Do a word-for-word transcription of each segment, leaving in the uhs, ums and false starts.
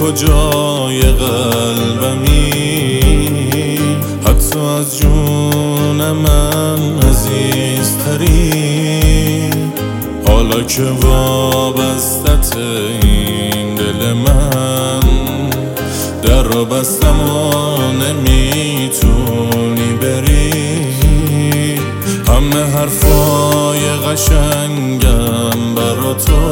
کجای قلبمی، حتی از جون من عزیزتری. حالا که وابستت این دل من، در را بستم و نمیتونی بری. همه حرفای قشنگم برا تو،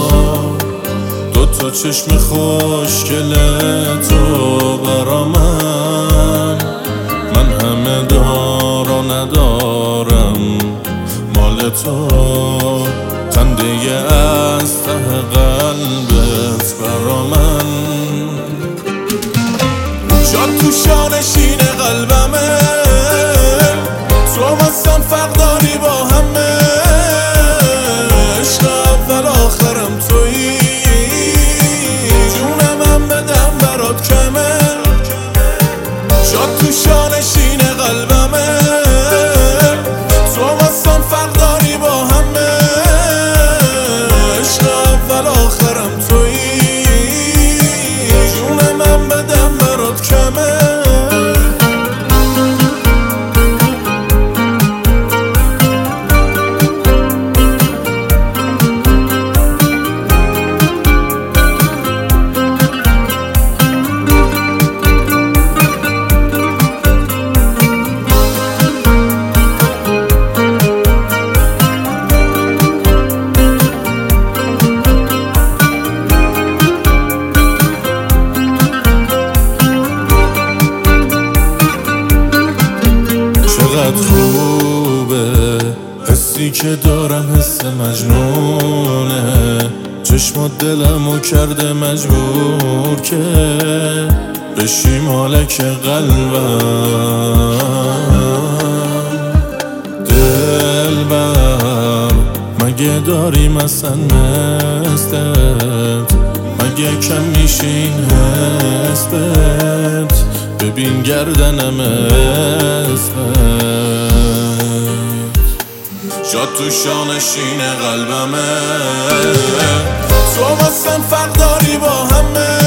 دوتا چشم خوشگل تو برا من. من همه دار و ندارم مال تو، خنده از ته قلبت برا من. جات تو شانشین قلبمه، تو واسم فرق داری با همه. عشق اول آخرم تویی، جونم بدم برات کمه. جات تو شانشین قلبمه، تو واسم فرق داری با همه. عشق اول آخرم تویی، جونم بدم برات کمه. چقدر خوبه حسی که دارم، حس مجنونه. چشمات دلمو کرده مجبور که بشی مالک قلبم. دلبر مگه داریم اصلا مثلت؟ مگه کم میشه این حسبت؟ ببین گردنم اسمت، جات تو شانشین قلبمه. تو واسم فرق داری با همه.